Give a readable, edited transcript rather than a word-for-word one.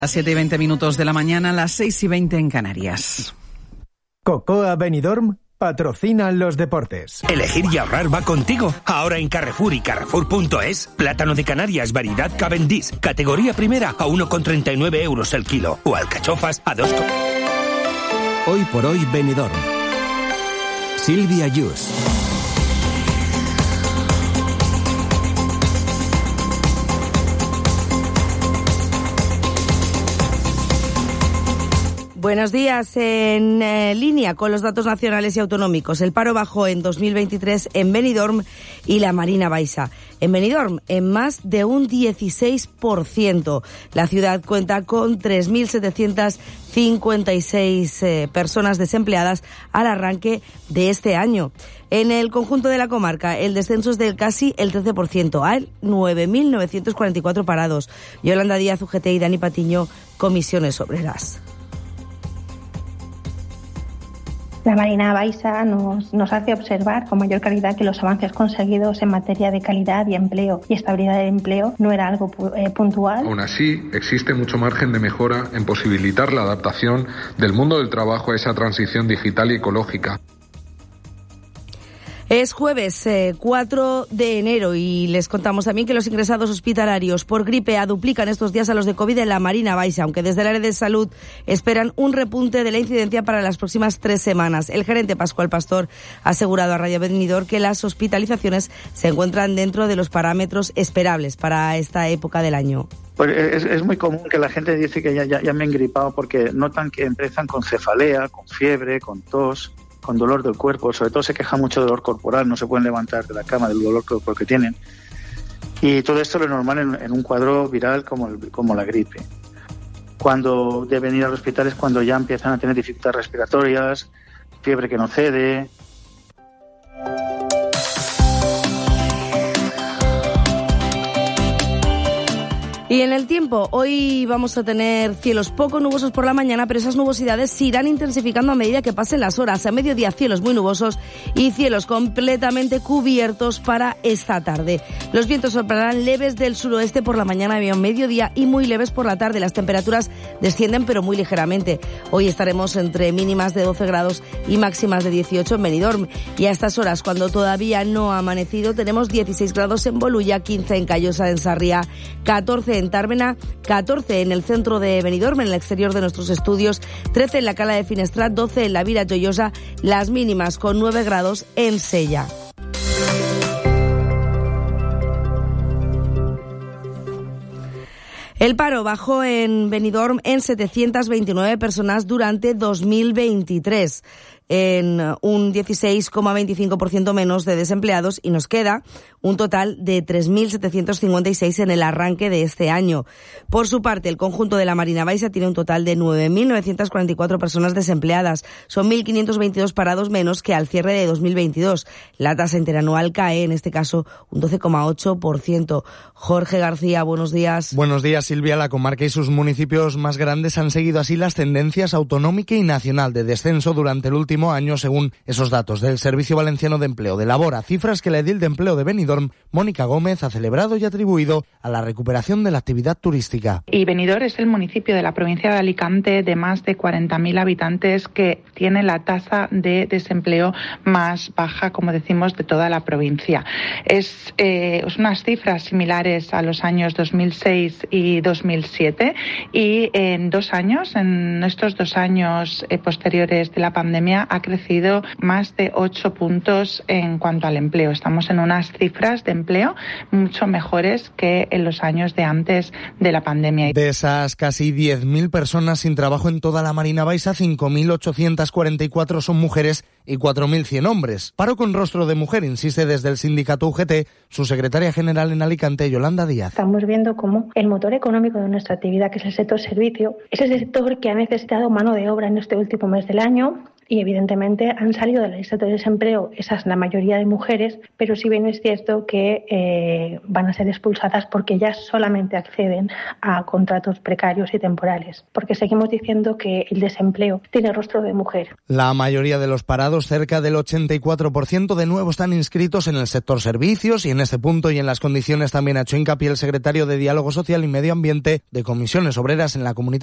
Las 7:20 de la mañana, las 6:20 en Canarias. Cocoa Benidorm patrocina los deportes. Elegir y ahorrar va contigo. Ahora en Carrefour y Carrefour.es. Plátano de Canarias, variedad Cavendish, categoría primera a 1,39 € el kilo. O alcachofas a 2. Hoy por hoy Benidorm. Silvia Yus. Buenos días. En línea con los datos nacionales y autonómicos, el paro bajó en 2023 en Benidorm y la Marina Baixa. En Benidorm, en más de un 16%. La ciudad cuenta con 3.756 personas desempleadas al arranque de este año. En el conjunto de la comarca, el descenso es de casi el 13%, a 9.944 parados. Yolanda Díaz, UGT, y Dani Patiño, Comisiones Obreras. La Marina Baixa nos hace observar con mayor claridad que los avances conseguidos en materia de calidad y empleo y estabilidad del empleo no era algo puntual. Aún así, existe mucho margen de mejora en posibilitar la adaptación del mundo del trabajo a esa transición digital y ecológica. Es jueves 4 de enero y les contamos también que los ingresados hospitalarios por gripe A duplican estos días a los de COVID en la Marina Baixa, aunque desde el área de salud esperan un repunte de la incidencia para las próximas 3 semanas. El gerente Pascual Pastor ha asegurado a Radio Benidorm que las hospitalizaciones se encuentran dentro de los parámetros esperables para esta época del año. Pues es muy común que la gente dice que ya me he engripado porque notan que empiezan con cefalea, con fiebre, con tos, con dolor del cuerpo, sobre todo se queja mucho de dolor corporal, no se pueden levantar de la cama del dolor corporal que tienen. Y todo esto es lo normal en un cuadro viral como la gripe. Cuando deben ir al hospital es cuando ya empiezan a tener dificultades respiratorias, fiebre que no cede. Y en el tiempo, hoy vamos a tener cielos poco nubosos por la mañana, pero esas nubosidades se irán intensificando a medida que pasen las horas. A mediodía, cielos muy nubosos y cielos completamente cubiertos para esta tarde. Los vientos soplarán leves del suroeste por la mañana y a mediodía y muy leves por la tarde. Las temperaturas descienden, pero muy ligeramente. Hoy estaremos entre mínimas de 12 grados y máximas de 18 en Benidorm. Y a estas horas, cuando todavía no ha amanecido, tenemos 16 grados en Bolulla, 15 en Callosa, en Sarriá, 14 en Tármena, 14 en el centro de Benidorm, en el exterior de nuestros estudios, 13 en la Cala de Finestrat, 12 en la Vila Joyosa, las mínimas con 9 grados en Sella. El paro bajó en Benidorm en 729 personas durante 2023. En un 16,25% menos de desempleados y nos queda un total de 3.756 en el arranque de este año. Por su parte, el conjunto de la Marina Baixa tiene un total de 9.944 personas desempleadas. Son 1.522 parados menos que al cierre de 2022. La tasa interanual cae, en este caso, un 12,8%. Jorge García, buenos días. Buenos días, Silvia. La comarca y sus municipios más grandes han seguido así las tendencias autonómica y nacional de descenso durante el último año, según esos datos del Servicio Valenciano de Empleo de Labora, cifras que la edil de empleo de Benidorm, Mónica Gómez, ha celebrado y atribuido a la recuperación de la actividad turística. Y Benidorm es el municipio de la provincia de Alicante de más de 40.000 habitantes que tiene la tasa de desempleo más baja, como decimos, de toda la provincia. Es unas cifras similares a los años 2006 y 2007 y en estos 2 años posteriores de la pandemia ha crecido más de 8 puntos en cuanto al empleo. Estamos en unas cifras de empleo mucho mejores que en los años de antes de la pandemia. De esas casi 10.000 personas sin trabajo en toda la Marina Baixa, 5.844 son mujeres y 4.100 hombres. Paro con rostro de mujer, insiste desde el sindicato UGT su secretaria general en Alicante, Yolanda Díaz. Estamos viendo cómo el motor económico de nuestra actividad, que es el sector servicio, es el sector que ha necesitado mano de obra en este último mes del año y evidentemente han salido de la lista de desempleo, esa es la mayoría de mujeres, pero si bien es cierto que van a ser expulsadas porque ya solamente acceden a contratos precarios y temporales, porque seguimos diciendo que el desempleo tiene rostro de mujer. La mayoría de los parados, cerca del 84% de nuevo, están inscritos en el sector servicios, y en este punto y en las condiciones también ha hecho hincapié el secretario de Diálogo Social y Medio Ambiente de Comisiones Obreras en la Comunidad